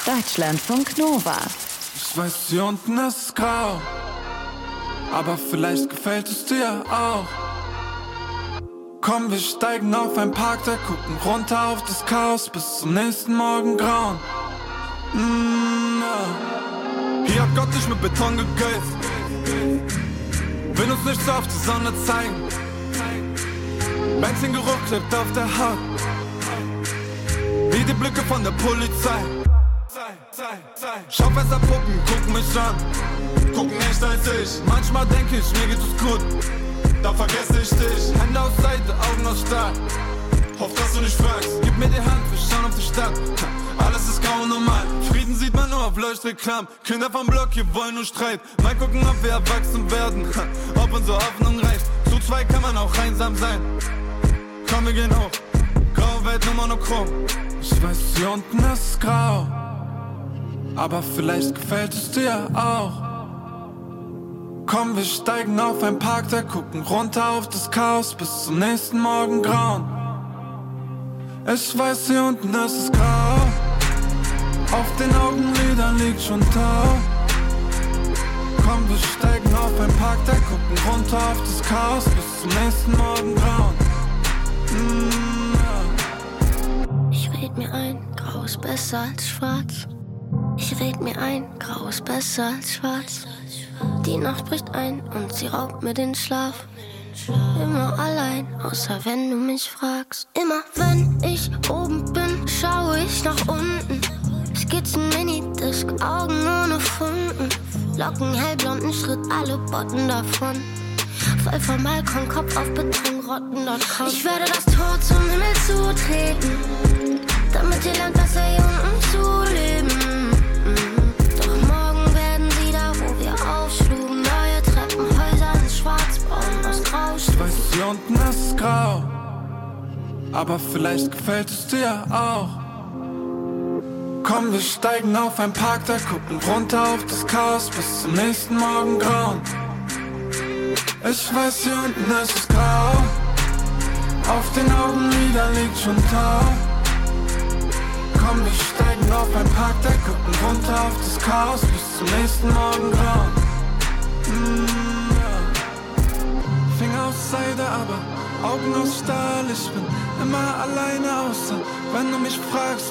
Deutschlandfunk Nova. Ich weiß, hier unten ist es grau, aber vielleicht gefällt es dir auch. Komm, wir steigen auf ein Parkdeck, gucken runter auf das Chaos bis zum nächsten Morgengrauen. Hier hat Gott dich mit Beton gegößt, will uns nichts auf die Sonne zeigen. Benzingeruch klebt auf der Haut, wie die Blicke von der Polizei. Schaufensterpuppen gucken mich an, gucken echt als ich. Manchmal denke ich, mir geht es gut, da vergesse ich dich. Hände aus Seite, Augen aus Stahl, hoff, dass du nicht fragst. Gib mir die Hand, wir schauen auf die Stadt. Alles ist grau und normal, Frieden sieht man nur auf Leuchtreklam. Kinder vom Block, hier wollen nur Streit. Mal gucken, ob wir erwachsen werden, ob unsere Hoffnung reicht. Zu zweit kann man auch einsam sein. Komm, wir gehen hoch, graue Welt, nur monochrom. Ich weiß, hier unten ist es grau, aber vielleicht gefällt es dir auch. Komm, wir steigen auf ein Parkdeck, gucken runter auf das Chaos bis zum nächsten Morgengrauen. Ich weiß, hier unten ist es grau, auf den Augenlidern liegt schon Tau. Komm, wir steigen auf ein Parkdeck, gucken runter auf das Chaos bis zum nächsten Morgengrauen. Ich red mir ein, grau ist besser als schwarz. Ich red mir ein, grau ist besser als schwarz. Die Nacht bricht ein und sie raubt mir den Schlaf. Immer allein, außer wenn du mich fragst. Immer wenn ich oben bin, schaue ich nach unten. Skizzen, Minidisc, Augen ohne Funden. Locken, hellblonden Schritt, alle Botten davon. Fall vom Balkon, Kopf auf Betonrotten.com. Ich werde das Tor zum Himmel zutreten, damit ihr lernt, besser hier unten zu leben. Doch morgen werden sie da, wo wir aufschlugen. Neue Treppenhäuser in Schwarzbraun aus Grau. Ich weiß, hier unten ist es grau, aber vielleicht gefällt es dir auch. Komm, wir steigen auf ein Parkdeck, gucken runter auf das Chaos bis zum nächsten Morgengrauen. Ich weiß, hier unten ist es grau, auf den Augenlidern liegt schon Tau. Komm, wir steigen auf ein Parkdeck, gucken runter auf das Chaos bis zum nächsten Morgengrauen. Finger aus Seide, aber Augen aus Stahl. Ich bin immer alleine, außer wenn du mich fragst.